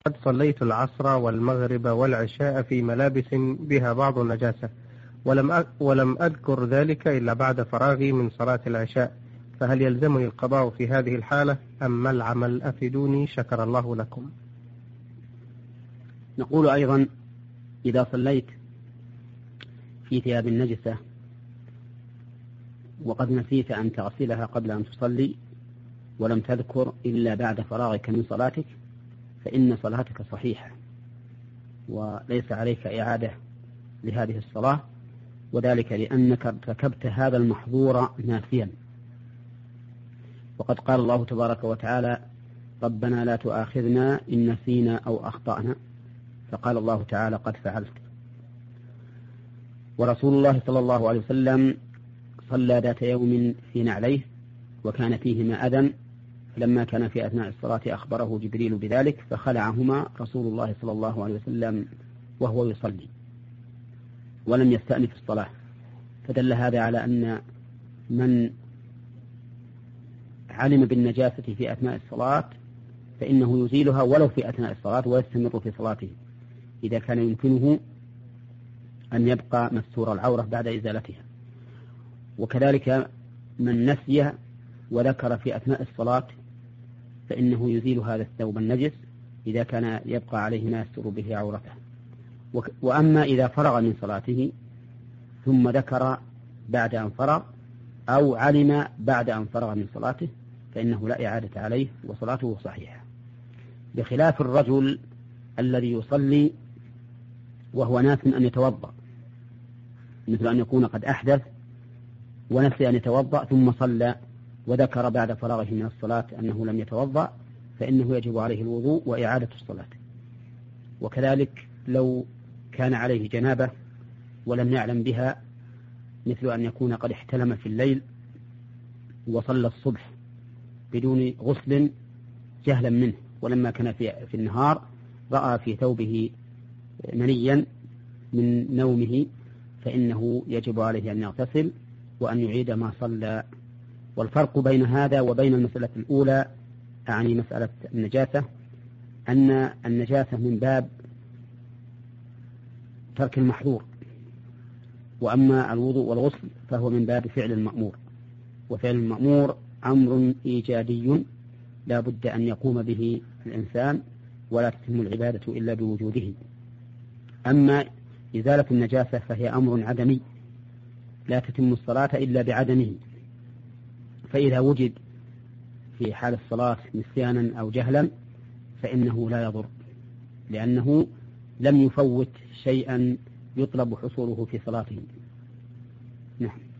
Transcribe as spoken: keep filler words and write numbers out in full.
قد صليت العصر والمغرب والعشاء في ملابس بها بعض النجاسة، ولم ولم أذكر ذلك إلا بعد فراغي من صلاة العشاء، فهل يلزمني القضاء في هذه الحالة أم ما العمل؟ أفيدوني شكر الله لكم. نقول أيضا إذا صليت في ثياب النجسة وقد نسيت أن تغسلها قبل أن تصلي ولم تذكر إلا بعد فراغك من صلاتك فإن صلاتك صحيحة وليس عليك إعادة لهذه الصلاة، وذلك لأنك ارتكبت هذا المحظور ناسيا. وقد قال الله تبارك وتعالى: ربنا لا تؤاخذنا إن نسينا أو أخطأنا، فقال الله تعالى: قد فعلت. ورسول الله صلى الله عليه وسلم صلى ذات يوم في نعليه وكان فيهما أذى، فلما كان في أثناء الصلاة أخبره جبريل بذلك فخلعهما رسول الله صلى الله عليه وسلم وهو يصلي ولم يستأنف الصلاة، فدل هذا على أن من علم بالنجاسة في أثناء الصلاة فإنه يزيلها ولو في أثناء الصلاة ويستمر في صلاته إذا كان يمكنه أن يبقى مستور العورة بعد إزالتها. وكذلك من نسي وذكر في أثناء الصلاة فإنه يزيل هذا الثوب النجس إذا كان يبقى عليه ما يستر به عورته. وأما إذا فرغ من صلاته ثم ذكر بعد أن فرغ أو علم بعد أن فرغ من صلاته فإنه لا إعادة عليه وصلاته صحيحة، بخلاف الرجل الذي يصلي وهو ناس أن يتوضأ، مثل أن يكون قد أحدث ونسي أن يتوضأ ثم صلى وذكر بعد فراغه من الصلاة أنه لم يتوضأ فإنه يجب عليه الوضوء وإعادة الصلاة. وكذلك لو كان عليه جنابة ولم يعلم بها، مثل أن يكون قد احتلم في الليل وصلى الصبح بدون غسل جهلا منه، ولما كان في, في النهار رأى في ثوبه منيا من نومه فإنه يجب عليه أن يغتسل وأن يعيد ما صلى. والفرق بين هذا وبين المسألة الأولى أعني مسألة النجاسة أن النجاسة من باب ترك المحظور، وأما الوضوء والغسل فهو من باب فعل المأمور، وفعل المأمور أمر إيجادي لا بد أن يقوم به الإنسان ولا تتم العبادة إلا بوجوده. أما إزالة النجاسة فهي أمر عدمي لا تتم الصلاة إلا بعدمه، فإذا وجد في حال الصلاة نسيانا أو جهلا فإنه لا يضر لأنه لم يفوت شيئا يطلب حصوله في صلاته. نعم.